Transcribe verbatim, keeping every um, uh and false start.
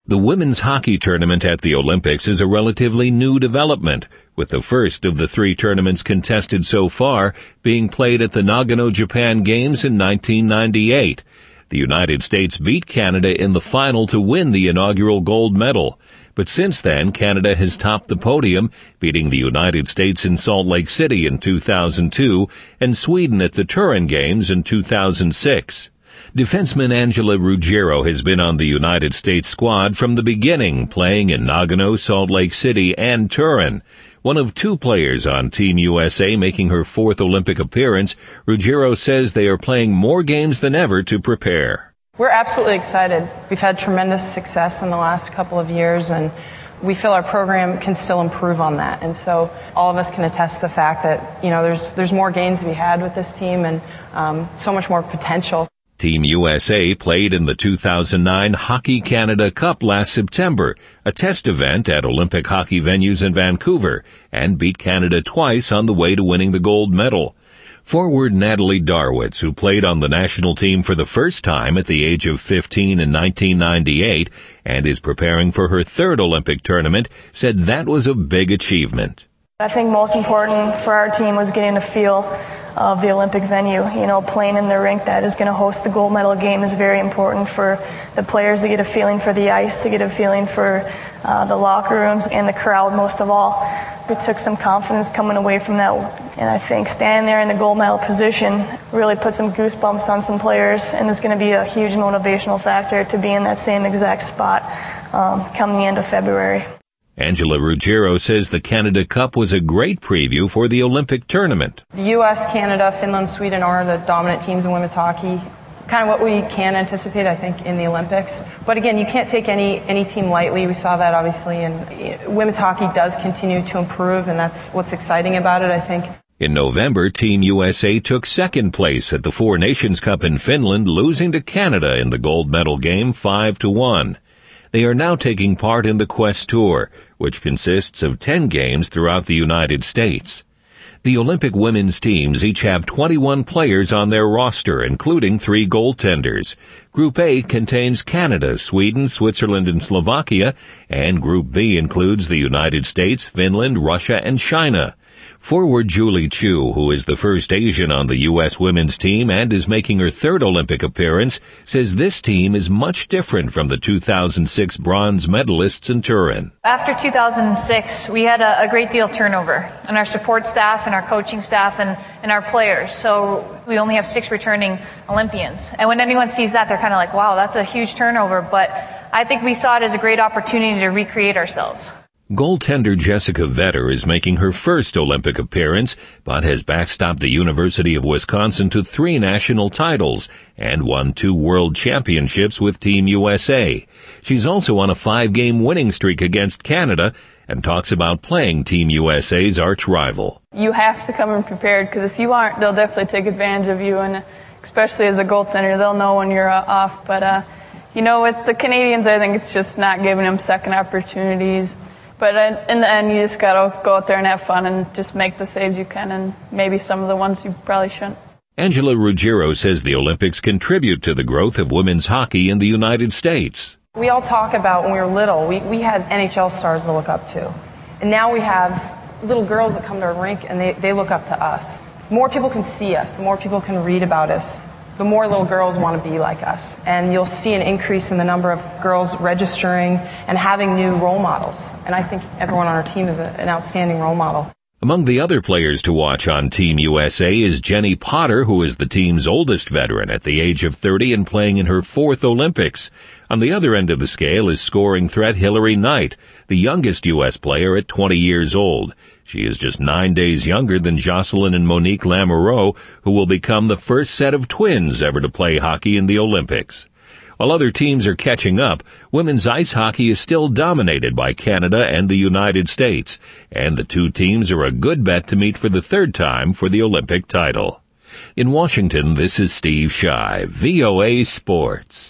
The women's hockey tournament at the Olympics is a relatively new development, with the first of the three tournaments contested so far being played at the Nagano, Japan Games in nineteen ninety-eight. The United States beat Canada in the final to win the inaugural gold medal. But since then, Canada has topped the podium, beating the United States in Salt Lake City in two thousand two and Sweden at the Turin Games in two thousand six. Defenseman Angela Ruggiero has been on the United States squad from the beginning, playing in Nagano, Salt Lake City, and Turin. One of two players on Team U S A making her fourth Olympic appearance, Ruggiero says they are playing more games than ever to prepare. We're absolutely excited. We've had tremendous success in the last couple of years, and we feel our program can still improve on that. And so all of us can attest to the fact that, you know, there's there's more gains to be had with this team and um, so much more potential. Team U S A played in the two thousand nine Hockey Canada Cup last September, a test event at Olympic hockey venues in Vancouver, and beat Canada twice on the way to winning the gold medal. Forward Natalie Darwitz, who played on the national team for the first time at the age of fifteen in nineteen ninety-eight and is preparing for her third Olympic tournament, said that was a big achievement. I think most important for our team was getting a feel of the Olympic venue. You know, playing in the rink that is going to host the gold medal game is very important for the players to get a feeling for the ice, to get a feeling for uh, the locker rooms and the crowd most of all. It took some confidence coming away from that, and I think standing there in the gold medal position really put some goosebumps on some players, and it's going to be a huge motivational factor to be in that same exact spot um, come the end of February. Angela Ruggiero says the Canada Cup was a great preview for the Olympic tournament. The U S, Canada, Finland, Sweden are the dominant teams in women's hockey. Kind of what we can anticipate, I think, in the Olympics. But again, you can't take any any team lightly. We saw that, obviously, and women's hockey does continue to improve, and that's what's exciting about it, I think. In November, Team U S A took second place at the Four Nations Cup in Finland, losing to Canada in the gold medal game five to one. They are now taking part in the Quest Tour, which consists of ten games throughout the United States. The Olympic women's teams each have twenty-one players on their roster, including three goaltenders. Group A contains Canada, Sweden, Switzerland, and Slovakia, and Group B includes the United States, Finland, Russia, and China. Forward Julie Chu, who is the first Asian on the U S women's team and is making her third Olympic appearance, says this team is much different from the two thousand six bronze medalists in Turin. After two thousand six, we had a, a great deal of turnover in our support staff and our coaching staff and, and our players. So we only have six returning Olympians. And when anyone sees that, they're kind of like, wow, that's a huge turnover. But I think we saw it as a great opportunity to recreate ourselves. Goaltender Jessica Vetter is making her first Olympic appearance, but has backstopped the University of Wisconsin to three national titles and won two world championships with Team U S A. She's also on a five-game winning streak against Canada and talks about playing Team U S A's arch-rival. You have to come in prepared, because if you aren't, they'll definitely take advantage of you, and especially as a goaltender, they'll know when you're uh, off. But, uh, you know, with the Canadians, I think it's just not giving them second opportunities. But in the end, you just got to go out there and have fun and just make the saves you can, and maybe some of the ones you probably shouldn't. Angela Ruggiero says the Olympics contribute to the growth of women's hockey in the United States. We all talk about when we were little, we, we had N H L stars to look up to. And now we have little girls that come to our rink and they, they look up to us. The more people can see us, the more people can read about us, the more little girls want to be like us. And you'll see an increase in the number of girls registering and having new role models. And I think everyone on our team is a, an outstanding role model. Among the other players to watch on Team U S A is Jenny Potter, who is the team's oldest veteran at the age of thirty and playing in her fourth Olympics. On the other end of the scale is scoring threat Hillary Knight, the youngest U S player at twenty years old. She is just nine days younger than Jocelyn and Monique Lamoureux, who will become the first set of twins ever to play hockey in the Olympics. While other teams are catching up, women's ice hockey is still dominated by Canada and the United States, and the two teams are a good bet to meet for the third time for the Olympic title. In Washington, this is Steve Shy, V O A Sports.